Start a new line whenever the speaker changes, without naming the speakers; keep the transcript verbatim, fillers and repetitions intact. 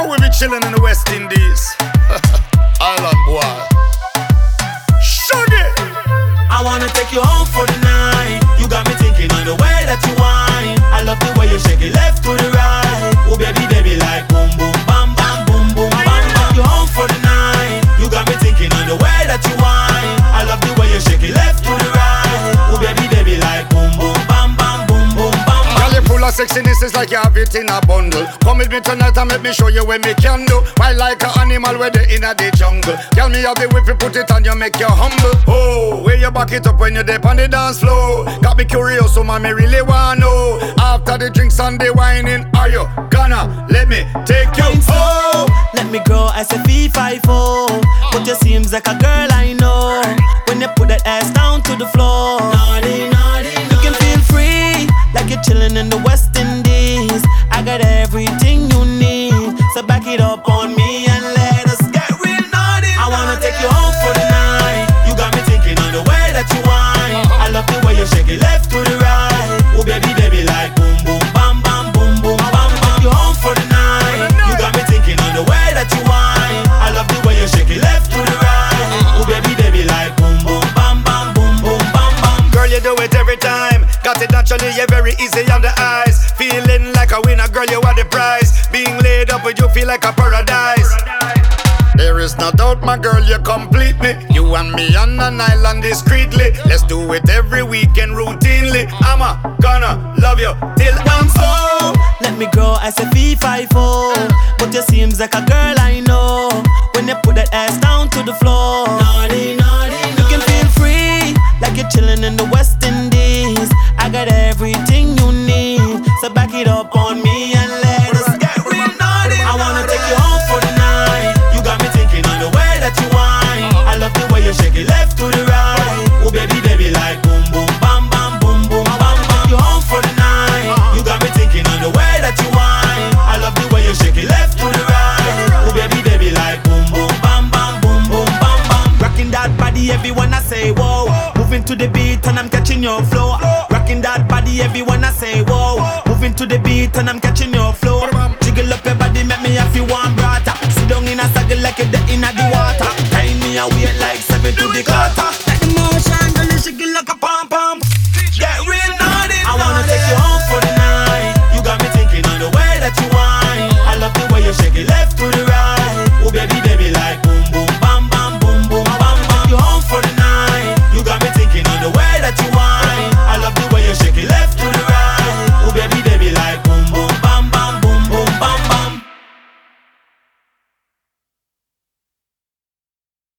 know we be chilling in the West Indies. Island boy. Shaggy.
I wanna take you home for the night. You got me thinking on the way that you whine. I love the way you shake it left to the right. Oh baby, baby, like boom, boom, bam, bam, boom, boom, bam. Take you home for the night. You got me thinking on the way that you whine. I love the way you shake it left to the right. Oh baby, baby, like boom, boom, bam, bam, boom, boom, bam, bam.
Girl, you full of sexiness, it's like you have it in a bundle. Come with me tonight and make me show you what me can do. Why like an animal where they in a the jungle. Girl, me have the whip, you put it on you, make you humble. Oh, where you back it up when you dip on the dance floor. Got me curious, so man, me really wanna know. After the drinks and the whining, are you gonna let me take you home?
Let me grow as a V five four. But you seems like a girl I know. When you put that ass down to the floor, naughty, naughty, naughty. You can feel free, like you're chilling in the West Indies. I got everything you need, so back it up on me and let us get real naughty. I wanna take you home for the night. You got me thinking on the way that you whine. I love the way you shake it left to the right. Oh baby, baby, like boom, boom, bam, bam, boom, boom, bam, bam. You home for the night. You got me thinking on the way that you whine. I love the way you shake it left to the right. Oh baby, baby, like boom, boom, bam, bam, boom, boom, bam, bam.
Girl, you do it every time. Got it naturally, you're very easy on the eyes. Feeling like a winner, girl, you are the prize. Being laid up with you feel like a paradise. There is no doubt, my girl, you complete me. You and me on an island discreetly. Let's do it every weekend routinely. I'm a gonna love you till I'm so.
Let me grow as a V five four. But you seems like a girl I know. When you put that ass down to the floor, naughty, naughty, naughty. You can feel free, like you're chilling in the West Indies. I got everything you need, so back it up on me and let us get real naughty. I wanna take you home for the night. You got me thinking on the way that you whine. I love the way you shake it left to the right. Oh baby, baby, like boom, boom, bam, bam, boom, boom, bam, bam. You home for the night. You got me thinking on the way that you whine. I love the way you shake it left to the right. Oh baby, baby, like boom, boom, bam, bam, boom, boom, bam, bam. Rocking that body, everyone I say whoa. Moving to the beat and I'm catching your flow. Rocking that body, everyone I say whoa. Moving to the beat and I'm catching your flow. Jiggle up your body, make me have you one brata. Sit down in a saddle like you're in the water. Tie me a weight like